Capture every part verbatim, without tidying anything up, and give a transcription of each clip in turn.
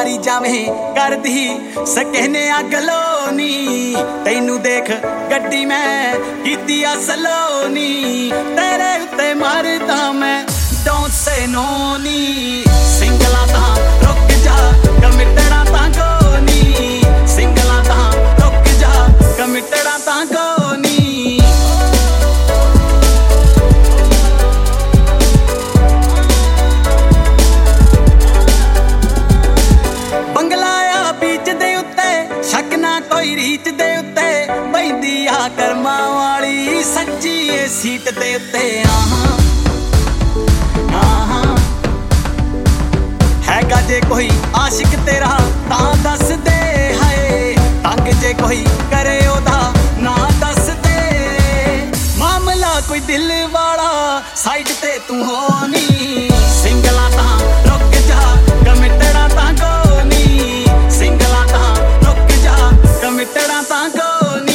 मारी जावे करदी सकहने गलोनी तैनू देख गड्डी मैं कीती आ सलोनी तेरे उत्ते मरदा मैं डोंट से नो नी सिंगला तां रुक जा कमिटड़ा तां कोनी सिंगला तां रुक जा कमिटड़ा तां कोनी बंगलाया बीच दे उत्ते शक ना कोई रीच दे उत्ते बैंदी आ कर्मा वाली सच्ची ए सीट दे उत्ते आहां हैगा जे कोई आशिक तेरा तां दस दे हाय तंग जे कोई करे ओदा ना दस दे मामला कोई दिल वाला साइड ते तू होनी सिंगला तां रुक जा कमिटड़ा तां कोनी सिंगला तां रुक जा कमिटड़ा तां कोनी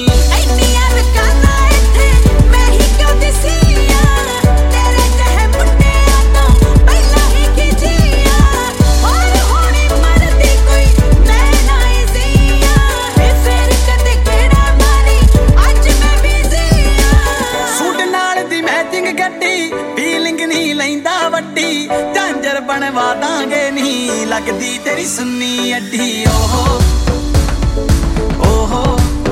झांझर बनवा दांगे नहीं लगदी तेरी सुन्नी अड्डी ओहो ओहो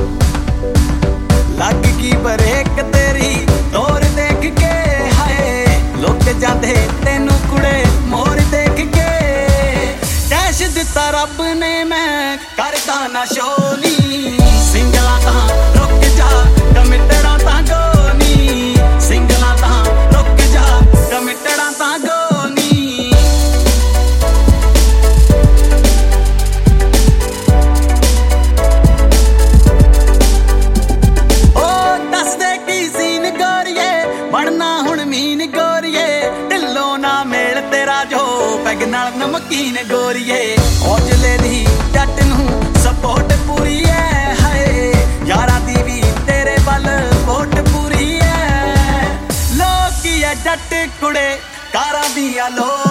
लग की बरेक तेरी तोर देख के हाय लुक जाते तेनू कुड़े मोर देख के कैश दिता रब ने मैं करदा ना शोनी सिंगला तां रुक जा कमिटड़ा तां कोनी सिंगला तां रुक जा कमिटड़ा तां कोनी पैग नाल नमकीन गोरीए औजले दी जट नूं सपोर्ट पूरी है हाय यारा दी भी तेरे बल वोट पूरी है लोकी है जट कुड़े कारां दियां लो